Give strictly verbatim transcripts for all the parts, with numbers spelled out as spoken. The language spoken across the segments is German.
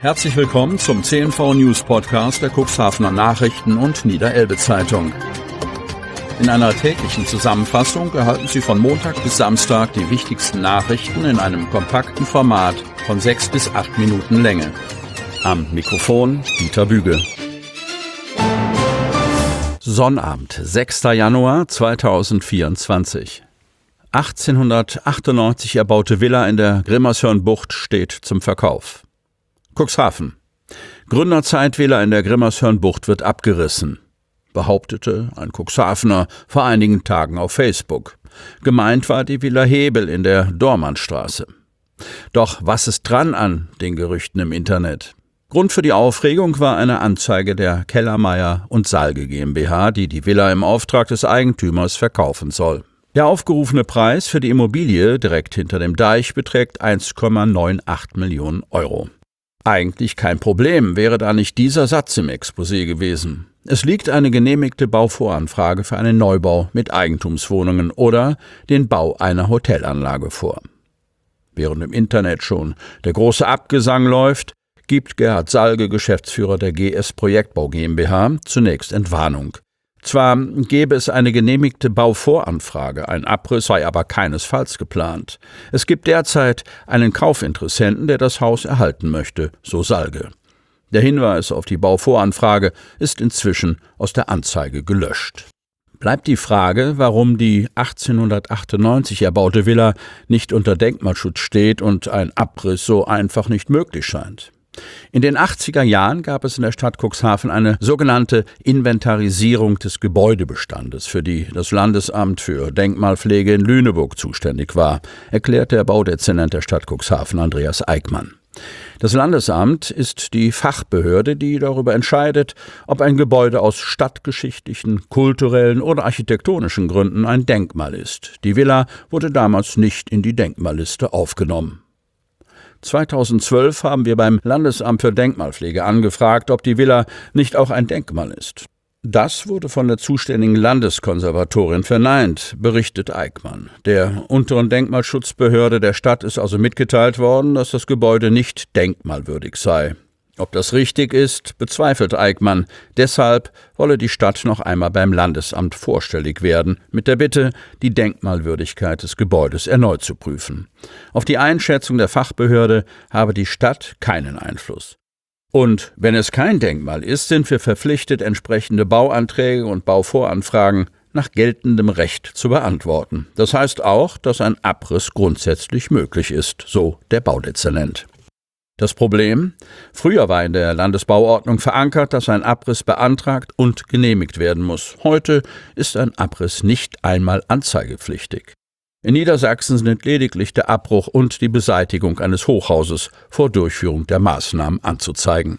Herzlich willkommen zum C N V News Podcast der Cuxhavener Nachrichten und Niederelbe Zeitung. In einer täglichen Zusammenfassung erhalten Sie von Montag bis Samstag die wichtigsten Nachrichten in einem kompakten Format von sechs bis acht Minuten Länge. Am Mikrofon Dieter Büge. Sonnabend, sechster Januar zweitausendvierundzwanzig. achtzehnhundertachtundneunzig erbaute Villa in der Grimmershörnbucht steht zum Verkauf. Cuxhaven. Gründerzeitvilla in der Grimmershörnbucht wird abgerissen, behauptete ein Cuxhavener vor einigen Tagen auf Facebook. Gemeint war die Villa Hebel in der Dormannstraße. Doch was ist dran an den Gerüchten im Internet? Grund für die Aufregung war eine Anzeige der Kellermeier und Salge GmbH, die die Villa im Auftrag des Eigentümers verkaufen soll. Der aufgerufene Preis für die Immobilie direkt hinter dem Deich beträgt eins Komma achtundneunzig Millionen Euro. Eigentlich kein Problem, wäre da nicht dieser Satz im Exposé gewesen. Es liegt eine genehmigte Bauvoranfrage für einen Neubau mit Eigentumswohnungen oder den Bau einer Hotelanlage vor. Während im Internet schon der große Abgesang läuft, gibt Gerhard Salge, Geschäftsführer der G S Projektbau GmbH, zunächst Entwarnung. Zwar gäbe es eine genehmigte Bauvoranfrage, ein Abriss sei aber keinesfalls geplant. Es gibt derzeit einen Kaufinteressenten, der das Haus erhalten möchte, so Salge. Der Hinweis auf die Bauvoranfrage ist inzwischen aus der Anzeige gelöscht. Bleibt die Frage, warum die achtzehnhundertachtundneunzig erbaute Villa nicht unter Denkmalschutz steht und ein Abriss so einfach nicht möglich scheint. In den achtziger Jahren gab es in der Stadt Cuxhaven eine sogenannte Inventarisierung des Gebäudebestandes, für die das Landesamt für Denkmalpflege in Lüneburg zuständig war, erklärt der Baudezernent der Stadt Cuxhaven Andreas Eickmann. Das Landesamt ist die Fachbehörde, die darüber entscheidet, ob ein Gebäude aus stadtgeschichtlichen, kulturellen oder architektonischen Gründen ein Denkmal ist. Die Villa wurde damals nicht in die Denkmalliste aufgenommen. zweitausendzwölf haben wir beim Landesamt für Denkmalpflege angefragt, ob die Villa nicht auch ein Denkmal ist. Das wurde von der zuständigen Landeskonservatorin verneint, berichtet Eickmann. Der unteren Denkmalschutzbehörde der Stadt ist also mitgeteilt worden, dass das Gebäude nicht denkmalwürdig sei. Ob das richtig ist, bezweifelt Eickmann. Deshalb wolle die Stadt noch einmal beim Landesamt vorstellig werden, mit der Bitte, die Denkmalwürdigkeit des Gebäudes erneut zu prüfen. Auf die Einschätzung der Fachbehörde habe die Stadt keinen Einfluss. Und wenn es kein Denkmal ist, sind wir verpflichtet, entsprechende Bauanträge und Bauvoranfragen nach geltendem Recht zu beantworten. Das heißt auch, dass ein Abriss grundsätzlich möglich ist, so der Baudezernent. Das Problem? Früher war in der Landesbauordnung verankert, dass ein Abriss beantragt und genehmigt werden muss. Heute ist ein Abriss nicht einmal anzeigepflichtig. In Niedersachsen sind lediglich der Abbruch und die Beseitigung eines Hochhauses vor Durchführung der Maßnahmen anzuzeigen.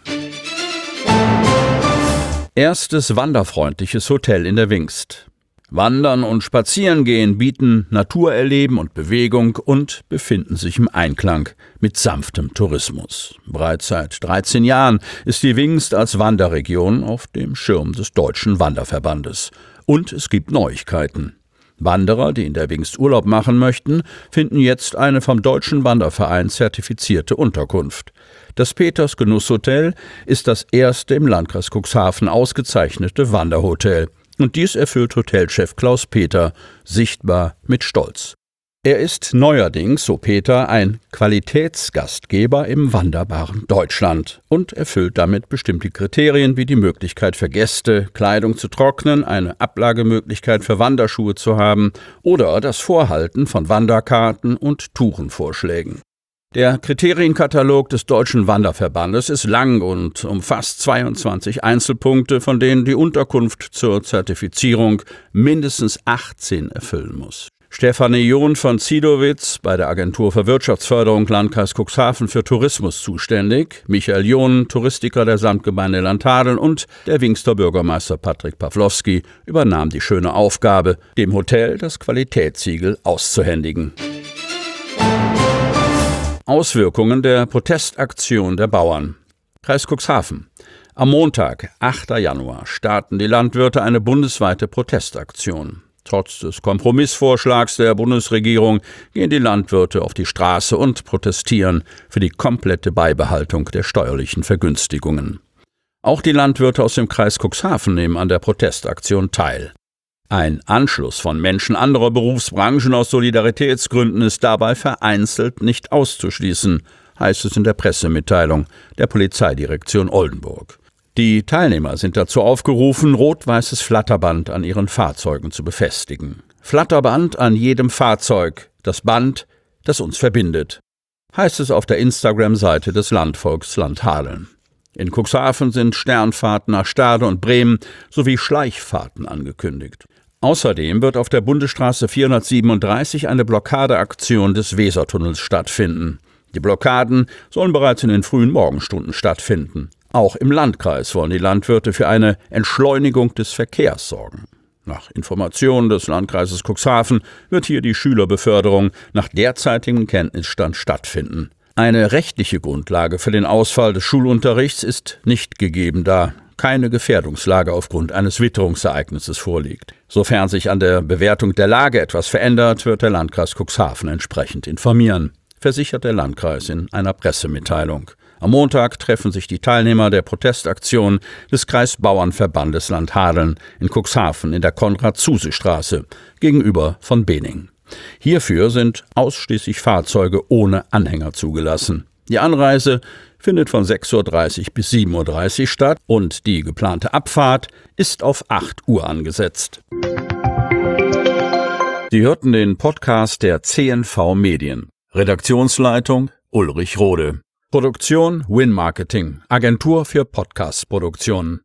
Erstes wanderfreundliches Hotel in der Wingst. Wandern und Spazierengehen bieten Naturerleben und Bewegung und befinden sich im Einklang mit sanftem Tourismus. Bereits seit dreizehn Jahren ist die Wingst als Wanderregion auf dem Schirm des Deutschen Wanderverbandes. Und es gibt Neuigkeiten. Wanderer, die in der Wingst Urlaub machen möchten, finden jetzt eine vom Deutschen Wanderverein zertifizierte Unterkunft. Das Peters Genusshotel ist das erste im Landkreis Cuxhaven ausgezeichnete Wanderhotel. Und dies erfüllt Hotelchef Klaus Peter sichtbar mit Stolz. Er ist neuerdings, so Peter, ein Qualitätsgastgeber im wanderbaren Deutschland und erfüllt damit bestimmte Kriterien wie die Möglichkeit für Gäste, Kleidung zu trocknen, eine Ablagemöglichkeit für Wanderschuhe zu haben oder das Vorhalten von Wanderkarten und Tourenvorschlägen. Der Kriterienkatalog des Deutschen Wanderverbandes ist lang und umfasst zweiundzwanzig Einzelpunkte, von denen die Unterkunft zur Zertifizierung mindestens achtzehn erfüllen muss. Stefanie John von Ziedowitz, bei der Agentur für Wirtschaftsförderung Landkreis Cuxhaven für Tourismus zuständig, Michael John, Touristiker der Samtgemeinde Landhadeln und der Wingster Bürgermeister Patrick Pawlowski übernahm die schöne Aufgabe, dem Hotel das Qualitätssiegel auszuhändigen. Auswirkungen der Protestaktion der Bauern. Kreis Cuxhaven. Am Montag, achter Januar, starten die Landwirte eine bundesweite Protestaktion. Trotz des Kompromissvorschlags der Bundesregierung gehen die Landwirte auf die Straße und protestieren für die komplette Beibehaltung der steuerlichen Vergünstigungen. Auch die Landwirte aus dem Kreis Cuxhaven nehmen an der Protestaktion teil. Ein Anschluss von Menschen anderer Berufsbranchen aus Solidaritätsgründen ist dabei vereinzelt nicht auszuschließen, heißt es in der Pressemitteilung der Polizeidirektion Oldenburg. Die Teilnehmer sind dazu aufgerufen, rot-weißes Flatterband an ihren Fahrzeugen zu befestigen. Flatterband an jedem Fahrzeug, das Band, das uns verbindet, heißt es auf der Instagram-Seite des Landvolks Landhadeln. In Cuxhaven sind Sternfahrten nach Stade und Bremen sowie Schleichfahrten angekündigt. Außerdem wird auf der Bundesstraße vierhundertsiebenunddreißig eine Blockadeaktion des Wesertunnels stattfinden. Die Blockaden sollen bereits in den frühen Morgenstunden stattfinden. Auch im Landkreis wollen die Landwirte für eine Entschleunigung des Verkehrs sorgen. Nach Informationen des Landkreises Cuxhaven wird hier die Schülerbeförderung nach derzeitigem Kenntnisstand stattfinden. Eine rechtliche Grundlage für den Ausfall des Schulunterrichts ist nicht gegeben, da keine Gefährdungslage aufgrund eines Witterungsereignisses vorliegt. Sofern sich an der Bewertung der Lage etwas verändert, wird der Landkreis Cuxhaven entsprechend informieren, versichert der Landkreis in einer Pressemitteilung. Am Montag treffen sich die Teilnehmer der Protestaktion des Kreisbauernverbandes Landhadeln in Cuxhaven in der Konrad-Zuse-Straße gegenüber von Bening. Hierfür sind ausschließlich Fahrzeuge ohne Anhänger zugelassen. Die Anreise findet von sechs Uhr dreißig bis sieben Uhr dreißig statt und die geplante Abfahrt ist auf acht Uhr angesetzt. Sie hörten den Podcast der C N V Medien. Redaktionsleitung Ulrich Rode. Produktion Win Marketing, Agentur für Podcast-Produktionen.